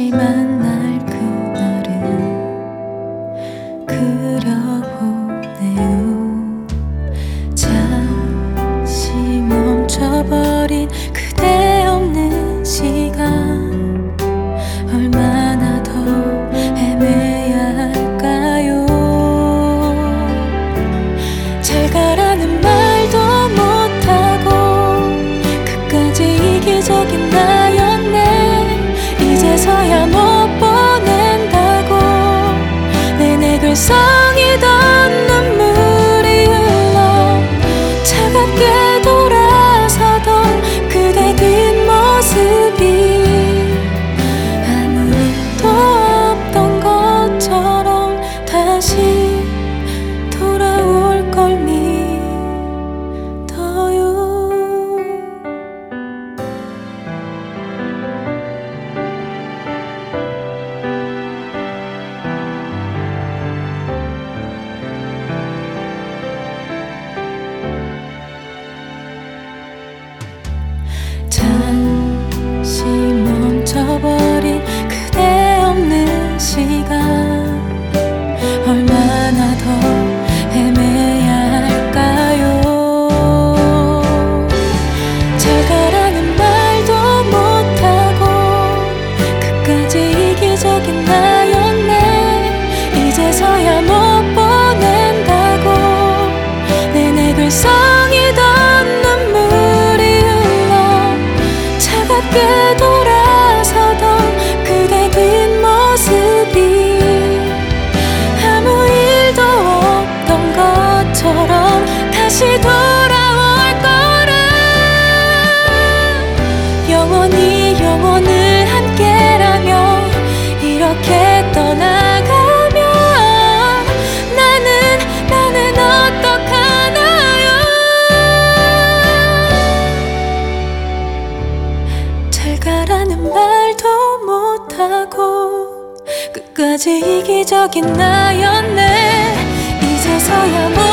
다시 만날 그날을 그려보네요. 잠시 멈춰버린 그대 없는 시간, 얼마나 더 헤매야 할까요? 잘 가라는 말도 못하고 끝까지 이기적인 나였네. 이제서야 못 보낸다고 내내 글썽이던 눈물이 흘러 차갑게 돌아서던 그대 뒷모습이 아무 일도 없던 것처럼 다시 돌아올 걸 믿어요. 잠시 멈춰버린 그대 없는 시간, 얼마나 더 헤매야 할까요? 잘 가라는 말도 못하고 끝까지 이기적인 나였네. 이제서야 못 보낸다고 내내 글썽이던 눈물이 흘러 차갑게 돌아서던 그대 뒷모습이 아무 일도 없던 것처럼 다시 돌아올 거라. 영원히 영원을 함께라며 이렇게 떠나가면 나는 어떡하나요? 잘 가라는 말도 못하고 끝까지 이기적인 나였네. 이제서야